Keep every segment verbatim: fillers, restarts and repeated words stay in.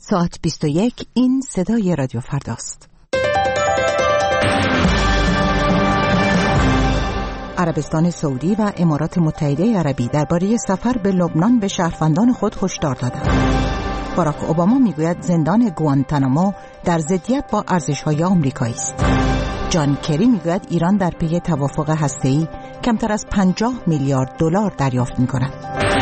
ساعت بیست و یک. این صدای رادیو فرداست. عربستان سعودی و امارات متحده عربی درباره سفر به لبنان به شهروندان خود هشدار دادند. باراک اوباما میگوید زندان گوانتانامو در ضدیت با ارزش‌های آمریکایی است. جان کری میگوید ایران در پی توافق هسته‌ای کمتر از پنجاه میلیارد دلار دریافت می‌کند.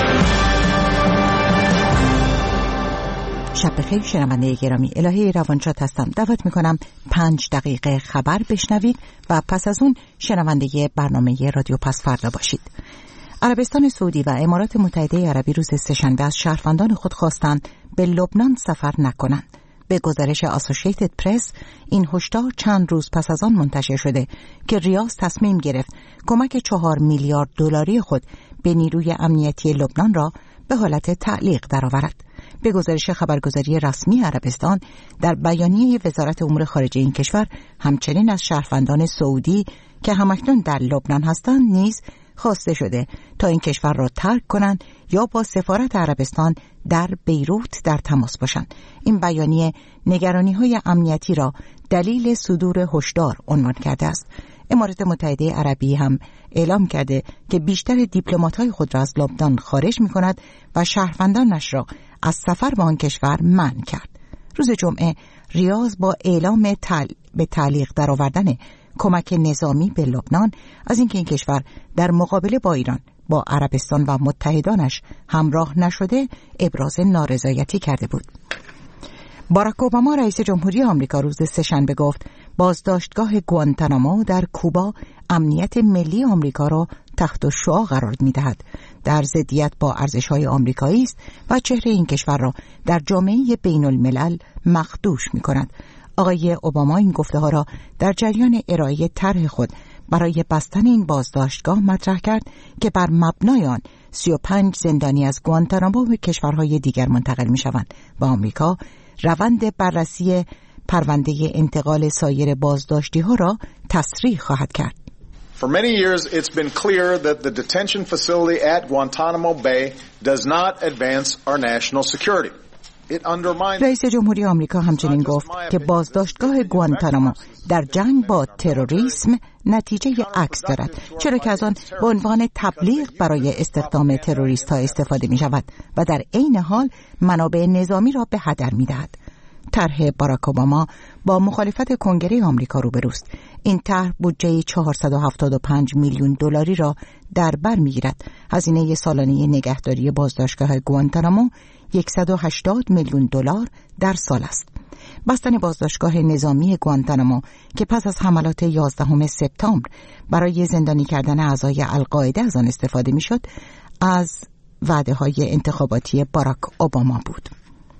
شب بخیر شنونده گرامی، الهه روانشاد هستم. دعوت میکنم پنج دقیقه خبر بشنوید و پس از اون شنونده برنامه رادیو پس فردا باشید. عربستان سعودی و امارات متحده عربی روز سه‌شنبه از شهروندان خود خواستند به لبنان سفر نکنند. به گزارش آسوشیتد پرس این هشدار چند روز پس از آن منتشر شده که ریاض تصمیم گرفت کمک چهار میلیارد دلاری خود به نیروی امنیتی لبنان را به حالت تعلیق درآورد. به گزارش خبرگزاری رسمی عربستان، در بیانیه وزارت امور خارجه این کشور همچنین از شهروندان سعودی که همکنون در لبنان هستند نیز خواسته شده تا این کشور را ترک کنند یا با سفارت عربستان در بیروت در تماس باشند. این بیانیه نگرانی‌های امنیتی را دلیل صدور هشدار عنوان کرده است. امارات متحده عربی هم اعلام کرده که بیشتر دیپلمات‌های خود را از لبنان خارج می‌کند و شهروندانش را از سفر به آن کشور منع کرد. روز جمعه ریاض با اعلام تل... به تعلیق درآوردن کمک نظامی به لبنان از اینکه این کشور در مقابله با ایران با عربستان و متحدانش همراه نشده ابراز نارضایتی کرده بود. باراک اوباما رئیس جمهوری آمریکا روز سه‌شنبه گفت بازداشتگاه گوانتانامو در کوبا امنیت ملی آمریکا را تحت الشعاع قرار می‌دهد، در ضدیت با ارزش‌های آمریکایی است و چهره این کشور را در جامعه بین‌الملل مخدوش می‌کند. آقای اوباما این گفته‌ها را در جریان ارائه طرح خود برای بستن این بازداشتگاه مطرح کرد که بر مبنای آن سی و پنج زندانی از گوانتانامو به کشورهای دیگر منتقل می‌شوند و آمریکا روند بررسی پرونده انتقال سایر بازداشتی‌ها را تسریع خواهد کرد. For many years it's been clear that the detention facility at Guantanamo Bay does not advance our national security. رئیس جمهوری آمریکا همچنین گفت که بازداشتگاه گوانتانامو در جنگ با تروریسم نتیجه عکس دارد، چرا که از آن به عنوان تبلیغ برای استخدام تروریست ها استفاده می شود و در عین حال منابع نظامی را به هدر می دهد. طرح باراک اوباما با مخالفت کنگره آمریکا روبروست. این طرح بودجه چهارصد و هفتاد و پنج میلیون دلاری را در بر می‌گیرد. هزینه سالانه نگهداری بازداشتگاه گوانتانامو صد و هشتاد میلیون دلار در سال است. بستن بازداشتگاه نظامی گوانتانامو که پس از حملات یازدهم سپتامبر برای زندانی کردن اعضای القاعده از آن استفاده می‌شد، از وعده‌های انتخاباتی باراک اوباما بود.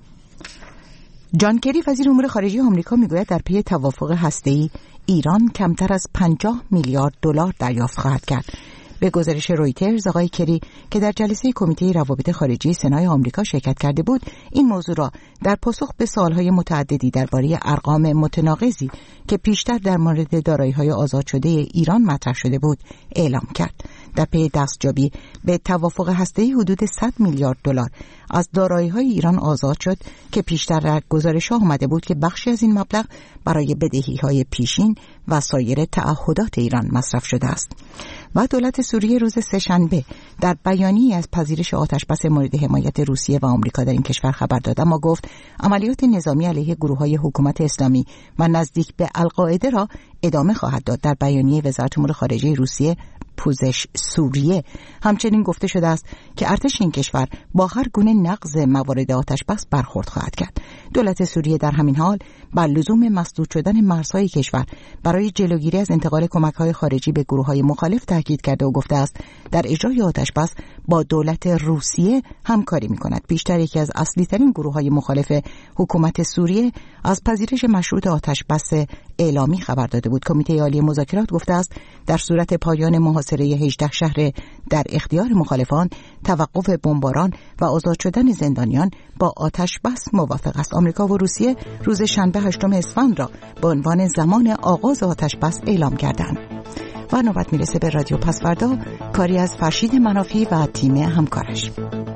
جان کری وزیر امور خارجه آمریکا میگوید در پی توافق هسته‌ای ایران کمتر از پنجاه میلیارد دلار دریافت خواهد کرد. به گزارش رویترز آقای کری که در جلسه کمیته روابط خارجی سنای آمریکا شرکت کرده بود، این موضوع را در پاسخ به سوالهای متعددی درباره ارقام متناقضی که پیشتر در مورد دارایی‌های آزاد شده ایران مطرح شده بود اعلام کرد. در پی دستیابی به توافق هسته‌ای حدود صد میلیارد دلار از دارایی‌های ایران آزاد شد که پیشتر در گزارش‌ها آمده بود که بخشی از این مبلغ برای بدهی‌های پیشین و سایر تعهدات ایران مصرف شده است. و دولت سوریه روز سه‌شنبه در بیانیه‌ای از پذیرش آتشبس مورد حمایت روسیه و آمریکا در این کشور خبر داد، اما گفت عملیات نظامی علیه گروه‌های حکومت اسلامی و نزدیک به القاعده را ادامه خواهد داد. در بیانیه وزارت امور خارجه روسیه پوزش سوریه همچنین گفته شده است که ارتش این کشور با هر گونه نقض موارد آتشبس برخورد خواهد کرد. دولت سوریه در همین حال بر لزوم مسدود شدن مرزهای کشور برای جلوگیری از انتقال کمک‌های خارجی به گروه‌های مخالف تاکید کرده و گفته است در اجرای آتشبس با دولت روسیه همکاری می‌کند. بیشتر یکی از اصلی‌ترین گروه‌های مخالف حکومت سوریه از پذیرش مشروط آتشبس اعلامی خبر داده بود. کمیته عالی مذاکرات گفته است در صورت پایان محاصره هجده شهر در اختیار مخالفان، توقف بمباران و آزاد شدن زندانیان با آتش بس موافق است. آمریکا و روسیه روز شنبه هشتم اسفند را به عنوان زمان آغاز آتش بس اعلام کردند. و نوبت میرسه به رادیو پس فردا، کاری از فرشید منافی و تیم همکارش.